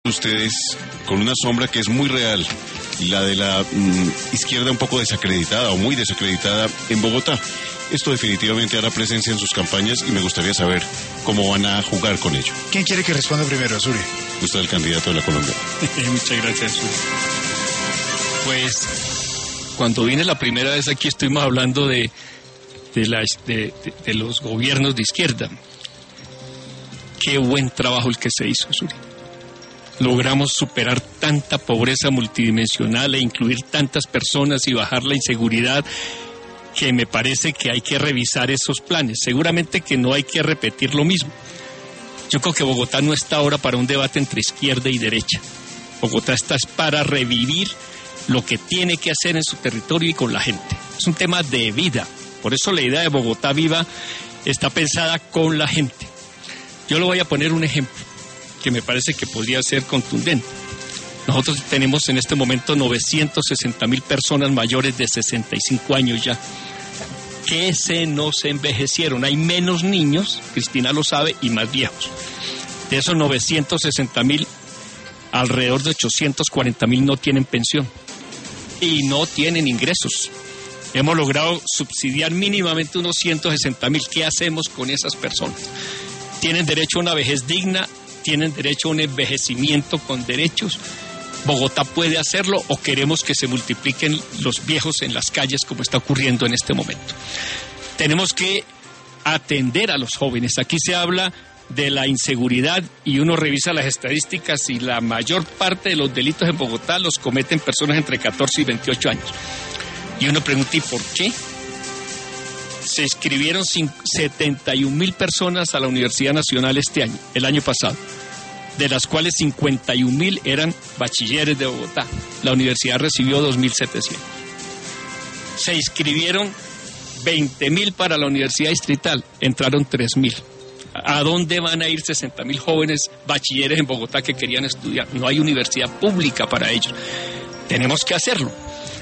ustedes con una sombra que es muy real, la de la izquierda un poco desacreditada o muy desacreditada en Bogotá. Esto definitivamente hará presencia en sus campañas y me gustaría saber cómo van a jugar con ello. ¿Quién quiere que responda primero, Azuri? Usted es el candidato de la Colombia. Muchas gracias, Azuri. Pues, cuando vine la primera vez aquí estuvimos hablando de los gobiernos de izquierda. Qué buen trabajo el que se hizo, Azuri. Logramos superar tanta pobreza multidimensional e incluir tantas personas y bajar la inseguridad, que me parece que hay que revisar esos planes. Seguramente que no hay que repetir lo mismo. Yo creo que Bogotá no está ahora para un debate entre izquierda y derecha. Bogotá está para revivir lo que tiene que hacer en su territorio y con la gente. Es un tema de vida. Por eso la idea de Bogotá Viva está pensada con la gente. Yo le voy a poner un ejemplo que me parece que podría ser contundente. Nosotros tenemos en este momento 960,000 personas mayores de 65 años ya, que se nos envejecieron. Hay menos niños, Cristina lo sabe, y más viejos. De esos 960,000, alrededor de 840,000 no tienen pensión y no tienen ingresos. Hemos logrado subsidiar mínimamente unos 160,000. ¿Qué hacemos con esas personas? Tienen derecho a una vejez digna, tienen derecho a un envejecimiento con derechos. ¿Bogotá puede hacerlo o queremos que se multipliquen los viejos en las calles como está ocurriendo en este momento? Tenemos que atender a los jóvenes. Aquí se habla de la inseguridad y uno revisa las estadísticas y la mayor parte de los delitos en Bogotá los cometen personas entre 14 y 28 años. Y uno pregunta, ¿y por qué? Se inscribieron 71,000 personas a la Universidad Nacional el año pasado, de las cuales 51,000 eran bachilleres de Bogotá. La universidad recibió 2,700. Se inscribieron 20,000 para la Universidad Distrital, entraron 3,000. ¿A dónde van a ir 60,000 jóvenes bachilleres en Bogotá que querían estudiar? No hay universidad pública para ellos. Tenemos que hacerlo.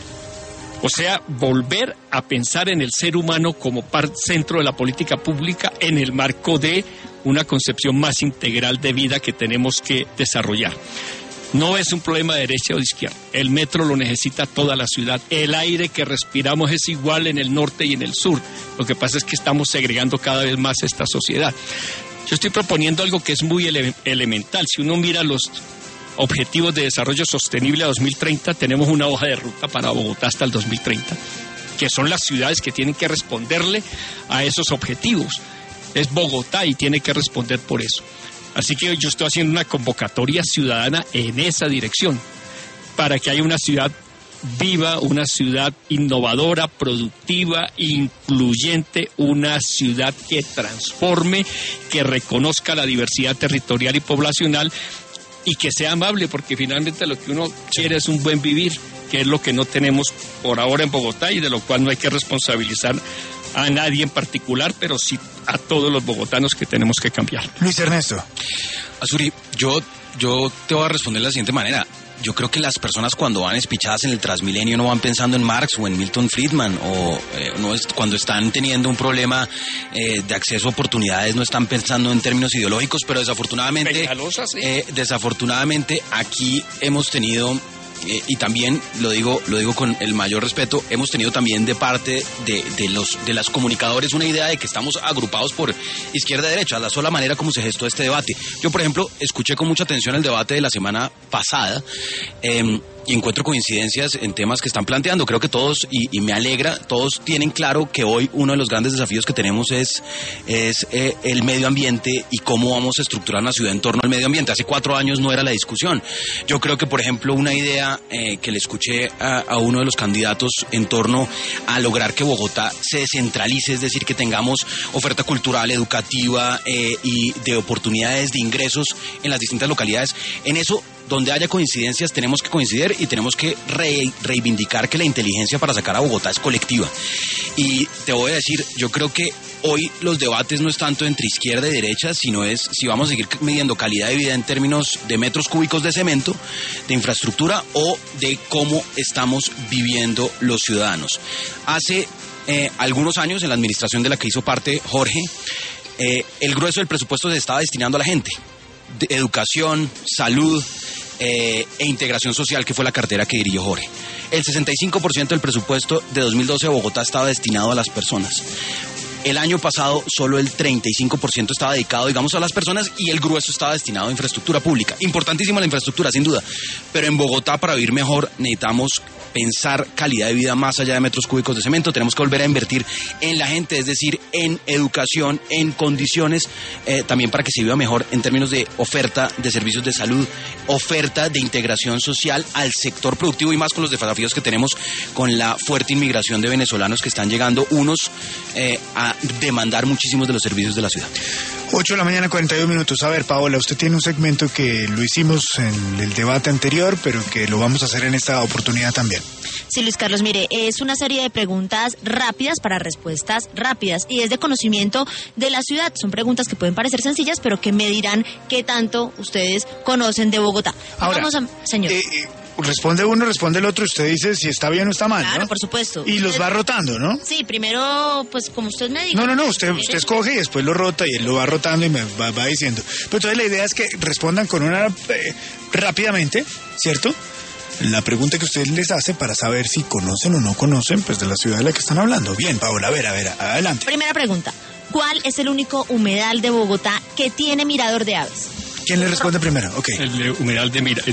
O sea, volver a pensar en el ser humano como centro de la política pública en el marco de una concepción más integral de vida que tenemos que desarrollar. No es un problema de derecha o de izquierda. El metro lo necesita toda la ciudad. El aire que respiramos es igual en el norte y en el sur. Lo que pasa es que estamos segregando cada vez más esta sociedad. Yo estoy proponiendo algo que es muy elemental. Si uno mira los Objetivos de Desarrollo Sostenible a 2030, tenemos una hoja de ruta para Bogotá hasta el 2030, que son las ciudades que tienen que responderle a esos objetivos. Es Bogotá y tiene que responder por eso. Así que yo estoy haciendo una convocatoria ciudadana en esa dirección, para que haya una ciudad viva, una ciudad innovadora, productiva, incluyente, una ciudad que transforme, que reconozca la diversidad territorial y poblacional, y que sea amable, porque finalmente lo que uno quiere es un buen vivir, que es lo que no tenemos por ahora en Bogotá y de lo cual no hay que responsabilizar a nadie en particular, pero sí a todos los bogotanos que tenemos que cambiar. Luis Ernesto. Azuri, yo te voy a responder de la siguiente manera. Yo creo que las personas cuando van espichadas en el Transmilenio no van pensando en Marx o en Milton Friedman, o cuando están teniendo un problema de acceso a oportunidades no están pensando en términos ideológicos, pero desafortunadamente aquí hemos tenido, y también lo digo con el mayor respeto, hemos tenido también de parte de las comunicadores una idea de que estamos agrupados por izquierda y derecha, la sola manera como se gestó este debate. Yo, por ejemplo, escuché con mucha atención el debate de la semana pasada, y encuentro coincidencias en temas que están planteando. Creo que todos, y me alegra, todos tienen claro que hoy uno de los grandes desafíos que tenemos es el medio ambiente y cómo vamos a estructurar una ciudad en torno al medio ambiente. Hace 4 años no era la discusión. Yo creo que, por ejemplo, una idea que le escuché a uno de los candidatos en torno a lograr que Bogotá se descentralice, es decir, que tengamos oferta cultural, educativa y de oportunidades de ingresos en las distintas localidades. En eso, donde haya coincidencias, tenemos que coincidir y tenemos que reivindicar que la inteligencia para sacar a Bogotá es colectiva. Y te voy a decir, yo creo que hoy los debates no es tanto entre izquierda y derecha, sino es si vamos a seguir midiendo calidad de vida en términos de metros cúbicos de cemento, de infraestructura o de cómo estamos viviendo los ciudadanos. Hace algunos años, en la administración de la que hizo parte Jorge, el grueso del presupuesto se estaba destinando a la gente. De educación, salud, e integración social, que fue la cartera que dirigió Jorge. El 65% del presupuesto de 2012 de Bogotá estaba destinado a las personas. El año pasado solo el 35% estaba dedicado, digamos, a las personas y el grueso estaba destinado a infraestructura pública. Importantísima la infraestructura, sin duda. Pero en Bogotá, para vivir mejor, necesitamos pensar calidad de vida más allá de metros cúbicos de cemento. Tenemos que volver a invertir en la gente, es decir, en educación, en condiciones, también para que se viva mejor en términos de oferta de servicios de salud, oferta de integración social al sector productivo y más con los desafíos que tenemos con la fuerte inmigración de venezolanos que están llegando, unos a demandar muchísimos de los servicios de la ciudad. 8 de la mañana, 42 minutos. A ver, Paola, usted tiene un segmento que lo hicimos en el debate anterior, pero que lo vamos a hacer en esta oportunidad también. Sí, Luis Carlos, mire, es una serie de preguntas rápidas para respuestas rápidas y es de conocimiento de la ciudad. Son preguntas que pueden parecer sencillas, pero que me dirán qué tanto ustedes conocen de Bogotá. Ahora, señor. Responde uno, responde el otro, usted dice si está bien o está mal, Claro, ¿no? por supuesto. Y los va rotando, ¿no? Sí, primero, pues como usted me diga. No, usted escoge y después lo rota y él lo va rotando y me va diciendo. Pero entonces la idea es que respondan con una rápidamente, ¿cierto? La pregunta que usted les hace para saber si conocen o no conocen, pues de la ciudad de la que están hablando. Bien, Paola, a ver, adelante. Primera pregunta. ¿Cuál es el único humedal de Bogotá que tiene mirador de aves? ¿Quién le responde primero? Ok. El humedal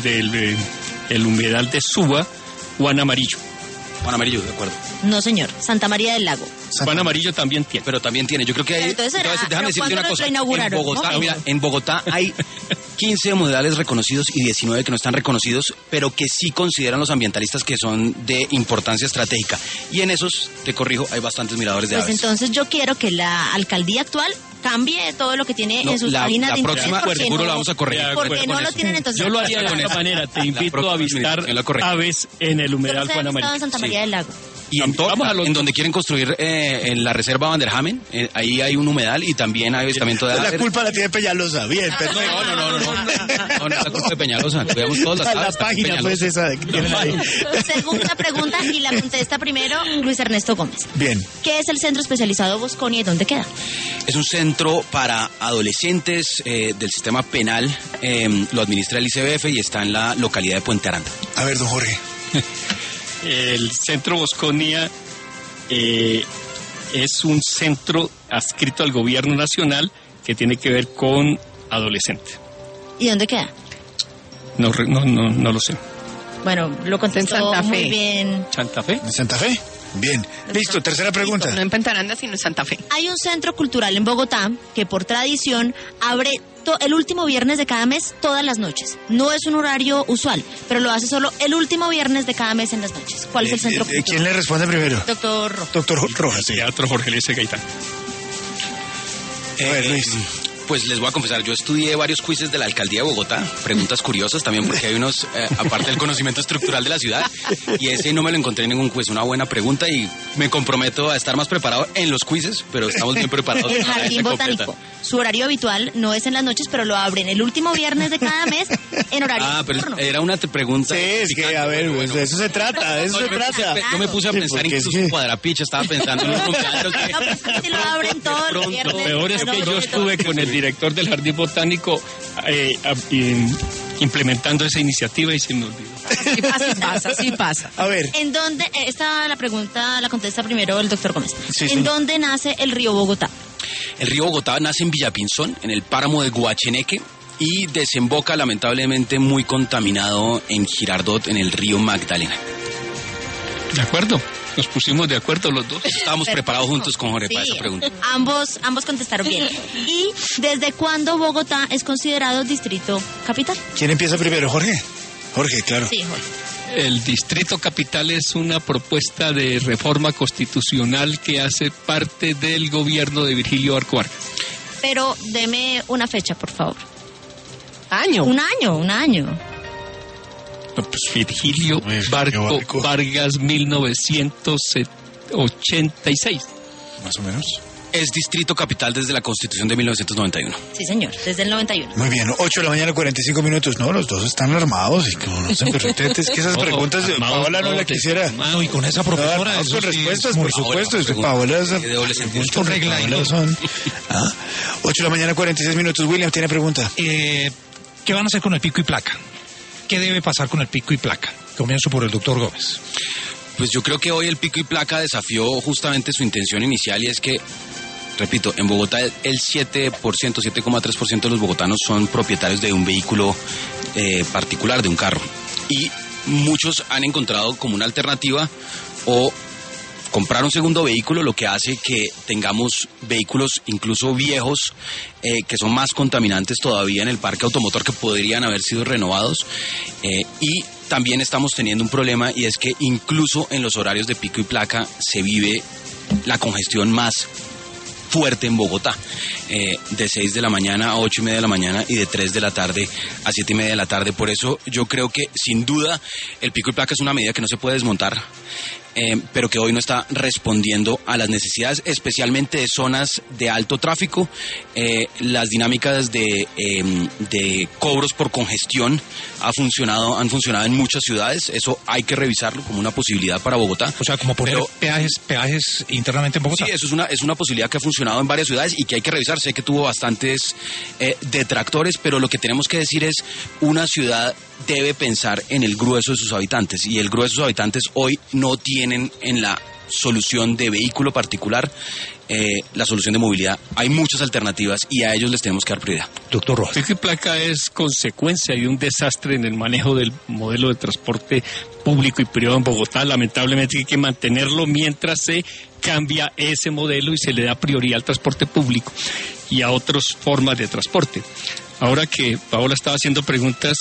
el humedal de Suba, Juan Amarillo. Juan Amarillo, de acuerdo. No, señor. Santa María del Lago. Juan Amarillo también tiene. Pero también tiene, yo creo que hay... Entonces déjame decirte una cosa. Inauguraron, En Bogotá, ¿no? mira, en Bogotá hay 15 humedales reconocidos y 19 que no están reconocidos, pero que sí consideran los ambientalistas que son de importancia estratégica. Y en esos, te corrijo, hay bastantes miradores de Pues aves. entonces yo quiero que la alcaldía actual cambie todo lo que tiene en sus páginas de internet. La próxima, seguro la vamos a corregir. Porque no lo tienen, entonces... Yo lo haría de esta manera. Te invito a visitar aves en el humedal Juan Amarillo. en Santa María del Lago. Y en donde quieren construir en la reserva Vanderhamen, ahí hay un humedal y también hay avistamiento de aves. La culpa la tiene Peñalosa, bien, perfecto. No es la culpa de Peñalosa. Veamos todas las aves. La página, pues, esa que tienen ahí. Segunda pregunta y la contesta primero Luis Ernesto Gómez. Bien. ¿Qué es el Centro Especializado Bosconia y dónde queda? Es un centro para adolescentes del sistema penal. Lo administra el ICBF y está en la localidad de Puente Aranda. A ver, don Jorge. El Centro Bosconia es un centro adscrito al gobierno nacional que tiene que ver con adolescentes. ¿Y dónde queda? No lo sé. Bueno, lo contestó En Santa Fe. muy bien. ¿Santa Fe? ¿En Santa Fe? Bien. Listo, tercera pregunta. No en Pentaranda, sino en Santa Fe. Hay un centro cultural en Bogotá que por tradición abre el último viernes de cada mes todas las noches. No es un horario usual, pero lo hace solo el último viernes de cada mes en las noches. ¿Cuál es el centro cultural? ¿Quién le responde primero? Doctor Rojas. Doctor Rojas, sí. Teatro Jorge Luis Gaitán. A ver, Luis. Pues les voy a confesar, yo estudié varios quizzes de la alcaldía de Bogotá, preguntas curiosas también porque hay unos, aparte del conocimiento estructural de la ciudad, y ese no me lo encontré en ningún quiz, una buena pregunta y me comprometo a estar más preparado en los quizzes, pero estamos bien preparados. El para Jardín esta Botánico. completa. Su horario habitual no es en las noches, pero lo abren el último viernes de cada mes en horario Pero nocturno. era una pregunta. Sí, es que, a ver, Bueno, de eso se trata, de eso se trata. Yo me puse a Sí, pensar porque incluso es que- en Cuadrapiche, estaba pensando en un cumpleaños que... No, pues si lo abren todos los viernes. Lo peor es que No, yo no, estuve con el director del Jardín Botánico implementando esa iniciativa y se me olvidó. Sí pasa. A ver, ¿En dónde? Esta la pregunta la contesta primero el doctor Gómez. Sí, ¿En señor. dónde nace el río Bogotá? El río Bogotá nace en Villapinzón, en el páramo de Guacheneque, y desemboca lamentablemente muy contaminado en Girardot, en el río Magdalena. ¿De acuerdo? Nos pusimos de acuerdo los dos. Estábamos preparados juntos con Jorge para esa pregunta. Ambos contestaron bien. ¿Y desde cuándo Bogotá es considerado distrito capital? ¿quién empieza primero? Jorge. Jorge, claro. Sí, Jorge. El Distrito Capital es una propuesta de reforma constitucional que hace parte del gobierno de Virgilio Barco Vargas. Pero deme una fecha, por favor. Año. Un año. No, pues Virgilio Barco. Vargas, 1986. Más o menos. Es distrito capital desde la Constitución de 1991. Sí, señor, desde el 91. Muy bien, 8 de la mañana, 45 minutos. No, los dos están armados y conocen perfectamente. Es que esas preguntas de Paola no la quisiera. No, y con esa No, con respuestas, por supuesto. Es que Paola es De doble sentido. con regla y no son. 8 de la mañana, 46 minutos. William tiene pregunta. ¿Qué van a hacer con el pico y placa? ¿qué debe pasar con el pico y placa? Comienzo por el doctor Gómez. Pues yo creo que hoy el pico y placa desafió justamente su intención inicial, y es que, repito, en Bogotá el 7,3% de los bogotanos son propietarios de un vehículo particular, de un carro. Y muchos han encontrado como una alternativa o comprar un segundo vehículo, lo que hace que tengamos vehículos incluso viejos que son más contaminantes todavía en el parque automotor, que podrían haber sido renovados. Y también estamos teniendo un problema, y es que incluso en los horarios de pico y placa se vive la congestión más fuerte en Bogotá, de 6 de la mañana a 8 y media de la mañana y de 3 de la tarde a 7 y media de la tarde. Por eso yo creo que sin duda el pico y placa es una medida que no se puede desmontar, pero que hoy no está respondiendo a las necesidades, especialmente de zonas de alto tráfico. Las dinámicas de cobros por congestión han funcionado en muchas ciudades. Eso hay que revisarlo como una posibilidad para Bogotá. O sea, como poner peajes internamente en Bogotá. Sí, eso es una posibilidad que ha funcionado en varias ciudades y que hay que revisar. Sé que tuvo bastantes detractores, pero lo que tenemos que decir es: una ciudad debe pensar en el grueso de sus habitantes, y el grueso de sus habitantes hoy no tienen en la solución de vehículo particular la solución de movilidad. Hay muchas alternativas y a ellos les tenemos que dar prioridad. Doctor Rojas. Pico y placa es consecuencia de un desastre en el manejo del modelo de transporte público y privado en Bogotá. Lamentablemente hay que mantenerlo mientras se cambia ese modelo y se le da prioridad al transporte público y a otras formas de transporte. Ahora que Paola estaba haciendo preguntas,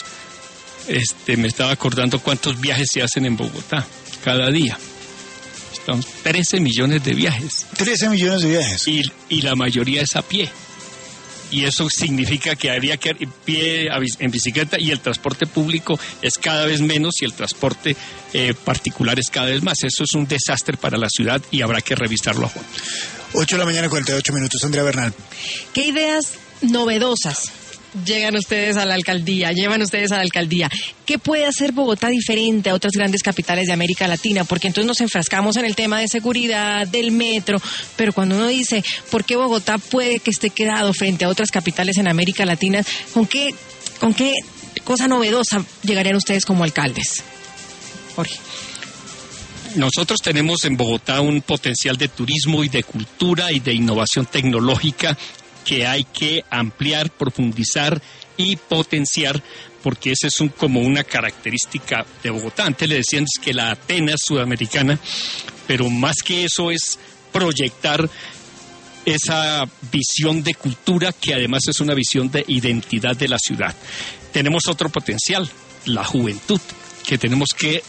me estaba acordando cuántos viajes se hacen en Bogotá cada día. Estamos 13 millones de viajes. 13 millones de viajes. Y la mayoría es a pie. Y eso significa que habría que ir pie en bicicleta, y el transporte público es cada vez menos y el transporte particular es cada vez más. Eso es un desastre para la ciudad y habrá que revisarlo a fondo. 8 de la mañana, 48 minutos. Andrea Bernal. ¿Qué ideas novedosas llevan ustedes a la alcaldía? ¿Qué puede hacer Bogotá diferente a otras grandes capitales de América Latina? Porque entonces nos enfrascamos en el tema de seguridad, del metro, pero cuando uno dice, ¿por qué Bogotá puede que esté quedado frente a otras capitales en América Latina? ¿Con qué cosa novedosa llegarían ustedes como alcaldes? Jorge. Nosotros tenemos en Bogotá un potencial de turismo y de cultura y de innovación tecnológica que hay que ampliar, profundizar y potenciar, porque esa es como una característica de Bogotá. Antes le decían que la Atenas sudamericana, pero más que eso es proyectar esa visión de cultura, que además es una visión de identidad de la ciudad. Tenemos otro potencial, la juventud, que tenemos que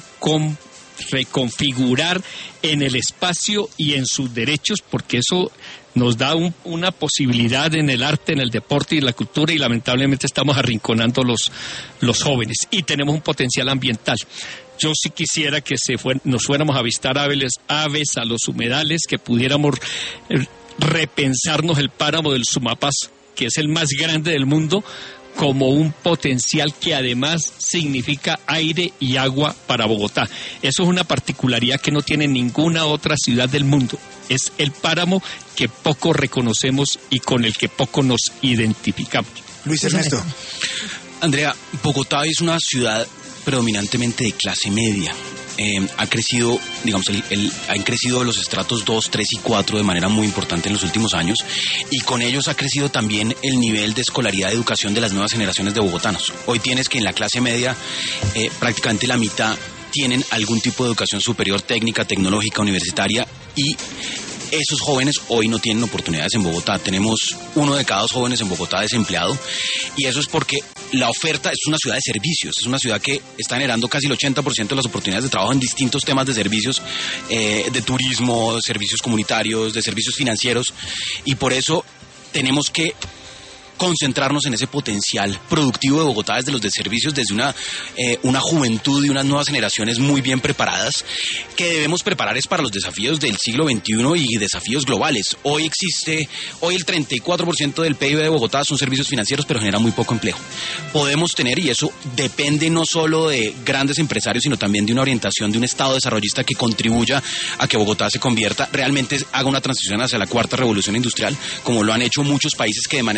reconfigurar en el espacio y en sus derechos, porque eso nos da una posibilidad en el arte, en el deporte y en la cultura, y lamentablemente estamos arrinconando los jóvenes. Y tenemos un potencial ambiental. Yo sí quisiera que nos fuéramos a avistar aves a los humedales, que pudiéramos repensarnos el páramo del Sumapaz, que es el más grande del mundo, como un potencial que además significa aire y agua para Bogotá. Eso es una particularidad que no tiene ninguna otra ciudad del mundo. Es el páramo que poco reconocemos y con el que poco nos identificamos. Luis Ernesto. Andrea, Bogotá es una ciudad predominantemente de clase media. Ha crecido, digamos, han crecido los estratos 2, 3 y 4 de manera muy importante en los últimos años, y con ellos ha crecido también el nivel de escolaridad de educación de las nuevas generaciones de bogotanos. Hoy tienes que en la clase media prácticamente la mitad tienen algún tipo de educación superior, técnica, tecnológica, universitaria, y esos jóvenes hoy no tienen oportunidades en Bogotá. Tenemos 1 de cada 2 jóvenes en Bogotá desempleado, y eso es porque la oferta es una ciudad de servicios, es una ciudad que está generando casi el 80% de las oportunidades de trabajo en distintos temas de servicios, de turismo, de servicios comunitarios, de servicios financieros, y por eso tenemos que concentrarnos en ese potencial productivo de Bogotá desde los de servicios, desde una juventud y unas nuevas generaciones muy bien preparadas, que debemos preparar es para los desafíos del siglo XXI y desafíos globales. Hoy el 34% del PIB de Bogotá son servicios financieros, pero genera muy poco empleo. Podemos tener, y eso depende no solo de grandes empresarios, sino también de una orientación de un Estado desarrollista que contribuya a que Bogotá se convierta, realmente haga una transición hacia la 4ª revolución industrial, como lo han hecho muchos países que de manera deliberada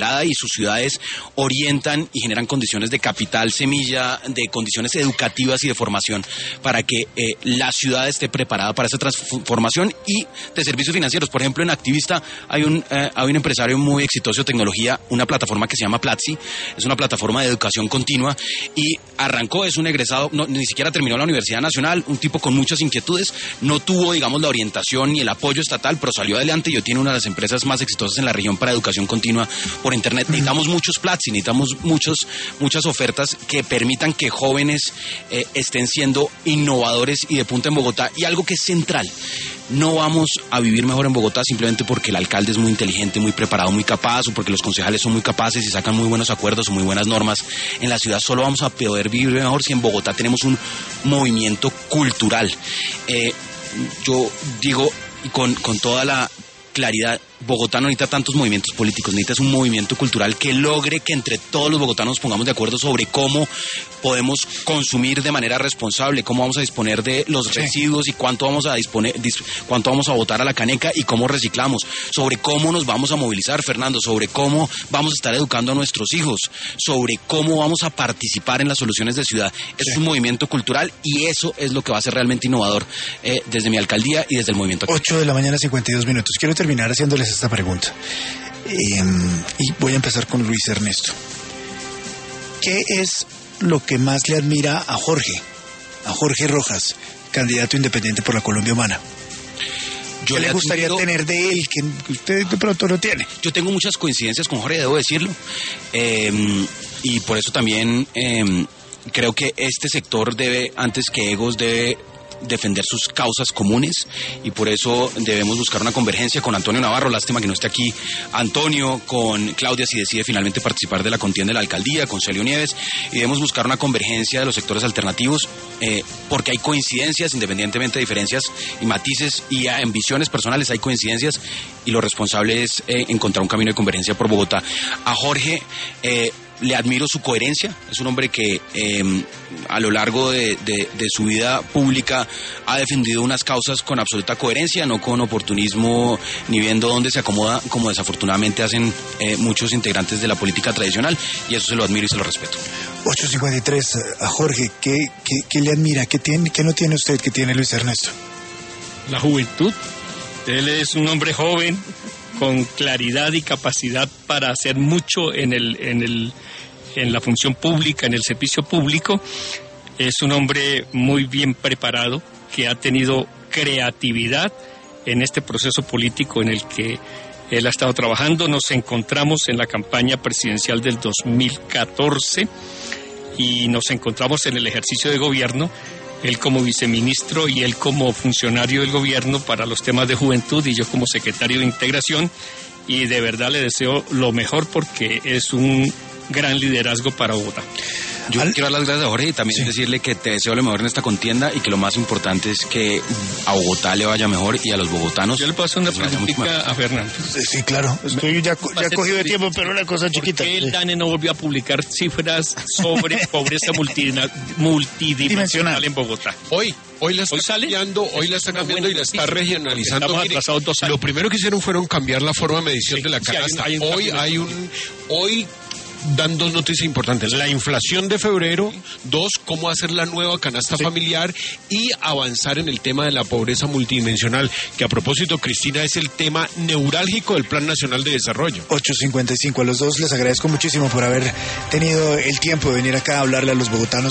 preparada y sus ciudades orientan y generan condiciones de capital semilla, de condiciones educativas y de formación para que la ciudad esté preparada para esa transformación y de servicios financieros. Por ejemplo, en Activista hay un empresario muy exitoso de tecnología, una plataforma que se llama Platzi, es una plataforma de educación continua y arrancó, es un egresado, ni siquiera terminó la Universidad Nacional, un tipo con muchas inquietudes, no tuvo, digamos, la orientación ni el apoyo estatal, pero salió adelante y hoy tiene una de las empresas más exitosas en la región para educación continua por Internet. Necesitamos muchos Platzi, necesitamos muchas ofertas que permitan que jóvenes estén siendo innovadores y de punta en Bogotá. Y algo que es central, no vamos a vivir mejor en Bogotá simplemente porque el alcalde es muy inteligente, muy preparado, muy capaz, o porque los concejales son muy capaces y sacan muy buenos acuerdos o muy buenas normas. En la ciudad solo vamos a poder vivir mejor si en Bogotá tenemos un movimiento cultural. Yo digo con toda la claridad, Bogotá no necesita tantos movimientos políticos, necesita un movimiento cultural que logre que entre todos los bogotanos nos pongamos de acuerdo sobre cómo podemos consumir de manera responsable, cómo vamos a disponer de los residuos y cuánto vamos a botar a la caneca y cómo reciclamos, sobre cómo nos vamos a movilizar, Fernando, sobre cómo vamos a estar educando a nuestros hijos, sobre cómo vamos a participar en las soluciones de ciudad. Es un movimiento cultural y eso es lo que va a ser realmente innovador desde mi alcaldía y desde el movimiento. 8 de la mañana, 52 minutos. Quiero terminar haciéndoles esta pregunta. Y voy a empezar con Luis Ernesto. ¿Qué es lo que más le admira a Jorge Rojas, candidato independiente por la Colombia Humana? ¿Qué le gustaría tener de él que usted de pronto no tiene? Yo tengo muchas coincidencias con Jorge, debo decirlo. Y por eso también creo que este sector debe, antes que egos, debe defender sus causas comunes y por eso debemos buscar una convergencia con Antonio Navarro. Lástima que no esté aquí Antonio, con Claudia si decide finalmente participar de la contienda de la alcaldía, con Celio Nieves, y debemos buscar una convergencia de los sectores alternativos porque hay coincidencias, independientemente de diferencias y matices y ambiciones personales, hay coincidencias y lo responsable es encontrar un camino de convergencia por Bogotá. A Jorge le admiro su coherencia, es un hombre que a lo largo de su vida pública ha defendido unas causas con absoluta coherencia, no con oportunismo ni viendo dónde se acomoda, como desafortunadamente hacen muchos integrantes de la política tradicional, y eso se lo admiro y se lo respeto. 8:53, a Jorge, ¿qué le admira? ¿Qué no tiene usted que tiene Luis Ernesto? La juventud. Él es un hombre joven, con claridad y capacidad para hacer mucho en la función pública, en el servicio público. Es un hombre muy bien preparado, que ha tenido creatividad en este proceso político en el que él ha estado trabajando. Nos encontramos en la campaña presidencial del 2014 y nos encontramos en el ejercicio de gobierno, él como viceministro y él como funcionario del gobierno para los temas de juventud y yo como secretario de integración, y de verdad le deseo lo mejor porque es un gran liderazgo para Bogotá. Yo quiero dar las gracias a Jorge y también decirle que te deseo lo mejor en esta contienda y que lo más importante es que a Bogotá le vaya mejor y a los bogotanos. Yo le paso una preguntita a Fernando. Sí, claro. Estoy ya cogido de tiempo, pero una cosa chiquita. ¿Por qué el DANE no volvió a publicar cifras sobre pobreza multidimensional en Bogotá? Hoy la está cambiando, y la está regionalizando. Estamos atrasados 2 años. Lo primero que hicieron fueron cambiar la forma de medición de la canasta. Hoy dan 2 noticias importantes: la inflación de febrero, 2, cómo hacer la nueva canasta familiar y avanzar en el tema de la pobreza multidimensional, que a propósito, Cristina, es el tema neurálgico del Plan Nacional de Desarrollo. 8:55, a los dos les agradezco muchísimo por haber tenido el tiempo de venir acá a hablarle a los bogotanos.